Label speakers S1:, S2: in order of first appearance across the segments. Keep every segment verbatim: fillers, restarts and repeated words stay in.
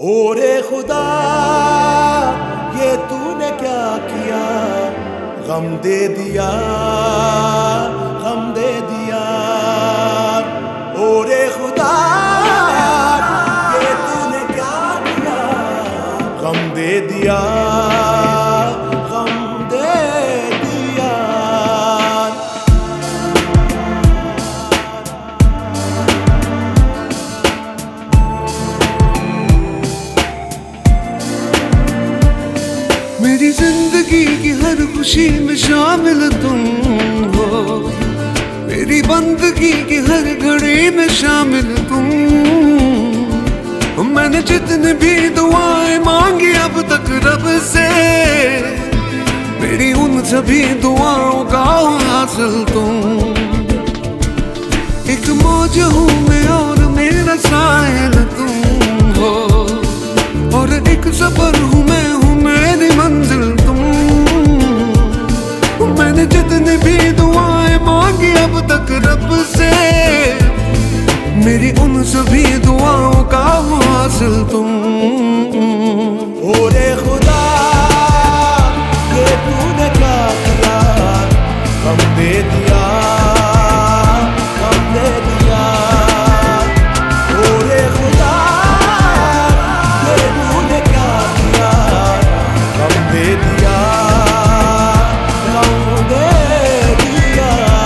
S1: ओरे खुदा ये तूने क्या किया, गम दे दिया, गम दे दिया। ओरे खुदा ये तूने क्या किया, गम दे दिया, गम दे दिया।
S2: मेरी जिंदगी की हर खुशी में शामिल तुम हो, मेरी बंदगी की हर घड़ी में शामिल तुम। मैंने जितने भी दुआएं मांगी अब तक रब से, मेरी उन सभी दुआओं का हासिल तुम। एक मौज हूँ मैं और मेरा साहिल तुम हो, और एक सफर हूँ मैं हूँ मेरी मंजिल तुम। मैंने जितनी भी दुआएं मांगी अब तक रब से, मेरी उन सभी दुआओं का हासिल तुम।
S1: ओरे खुदा ये तूने क्या किया, गम दे दिया, गम दे दिया। ओरे खुदा ये तूने क्या किया, गम दे दिया, गम दे दिया।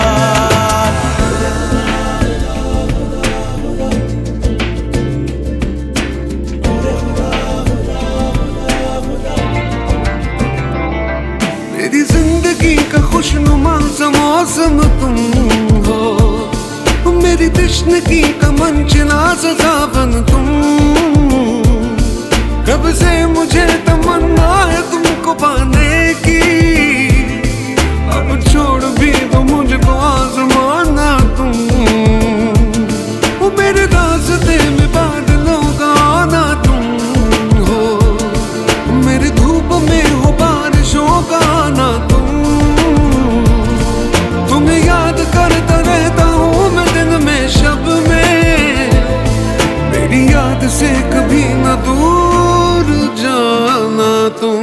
S2: मेरी जिंदगी का खुशनुमा सा मौसम तुम हो, मेरी तश्नगी का मंचला सा सावन तुम। कब से मुझे तमन्ना है तुमको पाने की, अब छोड़ भी दो मुझको आजमाना तुम। वो मेरे रास्ते में बादलों का आना तुम हो, मेरे धूप में हो बारिशों का आना तुम। तुम्हें याद करता रहता हूँ मैं दिन में शब में, मेरी याद से कभी न दूर जाना तुम।